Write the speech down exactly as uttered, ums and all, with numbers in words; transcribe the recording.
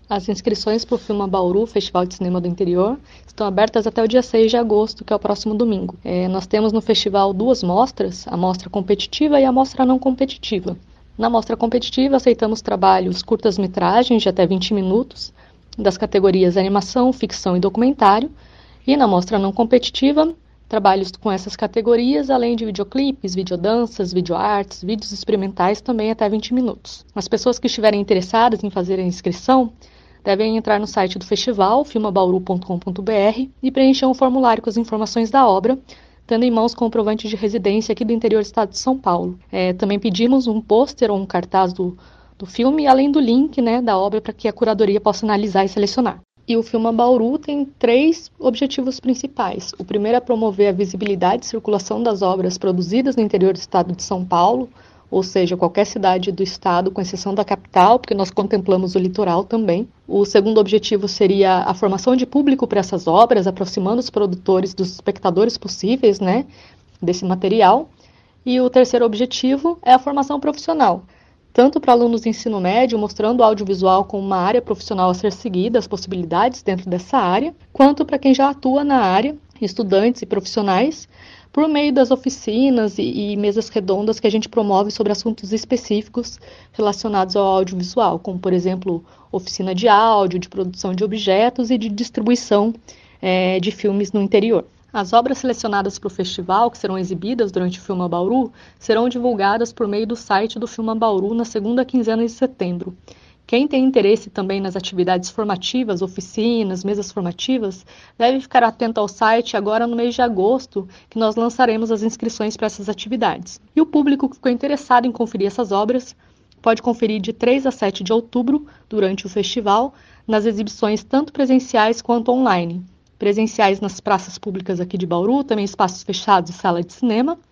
As inscrições para o Filma Bauru, Festival de Cinema do Interior, estão abertas até o dia seis de agosto, que é o próximo domingo. É, nós temos no festival duas mostras, a mostra competitiva e a mostra não competitiva. Na mostra competitiva, aceitamos trabalhos curtas-metragens de até vinte minutos, das categorias animação, ficção e documentário, e na mostra não competitiva, trabalhos com essas categorias, além de videoclipes, videodanças, videoartes, vídeos experimentais, também até vinte minutos. As pessoas que estiverem interessadas em fazer a inscrição devem entrar no site do festival, filma bauru ponto com ponto b r, e preencher um formulário com as informações da obra, tendo em mãos comprovante de residência aqui do interior do estado de São Paulo. É, também pedimos um pôster ou um cartaz do, do filme, além do link, né, da obra, para que a curadoria possa analisar e selecionar. E o Filma Bauru tem três objetivos principais. O primeiro é promover a visibilidade e circulação das obras produzidas no interior do estado de São Paulo, ou seja, qualquer cidade do estado, com exceção da capital, porque nós contemplamos o litoral também. O segundo objetivo seria a formação de público para essas obras, aproximando os produtores dos espectadores possíveis, né, desse material. E o terceiro objetivo é a formação profissional, tanto para alunos de ensino médio, mostrando o audiovisual como uma área profissional a ser seguida, as possibilidades dentro dessa área, quanto para quem já atua na área, estudantes e profissionais, por meio das oficinas e, e mesas redondas que a gente promove sobre assuntos específicos relacionados ao audiovisual, como, por exemplo, oficina de áudio, de produção de objetos e de distribuição é, de filmes no interior. As obras selecionadas para o festival, que serão exibidas durante o Filma Bauru, serão divulgadas por meio do site do Filma Bauru na segunda quinzena de setembro. Quem tem interesse também nas atividades formativas, oficinas, mesas formativas, deve ficar atento ao site agora no mês de agosto, que nós lançaremos as inscrições para essas atividades. E o público que ficou interessado em conferir essas obras pode conferir de três a sete de outubro, durante o festival, nas exibições tanto presenciais quanto online. Presenciais nas praças públicas aqui de Bauru, também espaços fechados e sala de cinema,